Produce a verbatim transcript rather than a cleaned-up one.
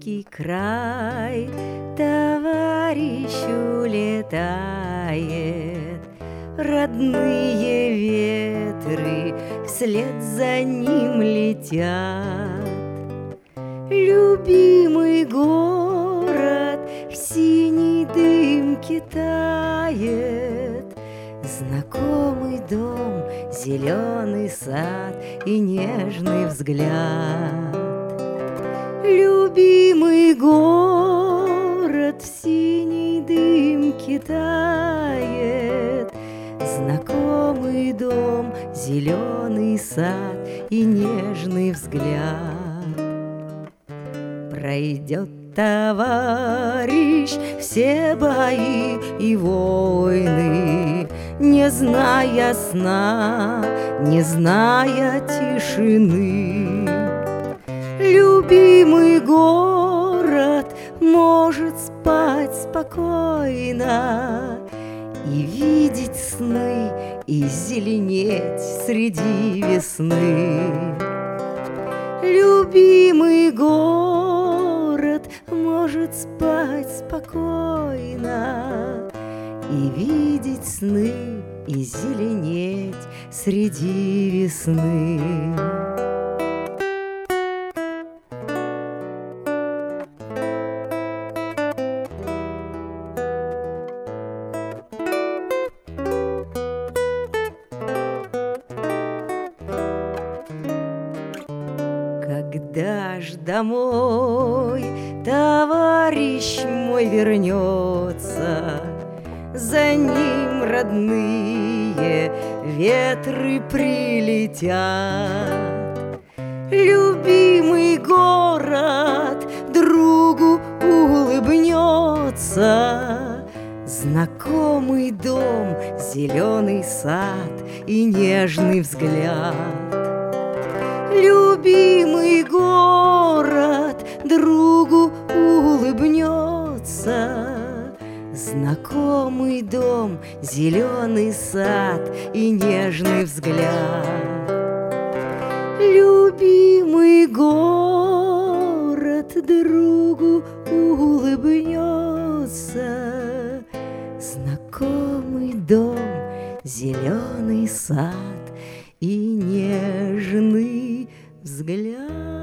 далекий край товарищ улетает, родные ветры вслед за ним летят. Любимый город в синей дымке тает, знакомый дом, зеленый сад и нежный взгляд. Любимый город в синей дымке тает, знакомый дом, зеленый сад и нежный взгляд. Пройдет товарищ все бои и войны, не зная сна, не зная тишины. Любимый город может спать спокойно и видеть сны, и зеленеть среди весны. Любимый город может спать спокойно и видеть сны, и зеленеть среди весны. Когда ж домой товарищ мой вернется, за ним родные ветры прилетят. Любимый город другу улыбнется, знакомый дом, зеленый сад и нежный взгляд. Любимый город другу улыбнется, знакомый дом, зеленый сад и нежный взгляд. Любимый город другу улыбнется, знакомый дом, зеленый сад и нежный взгляд.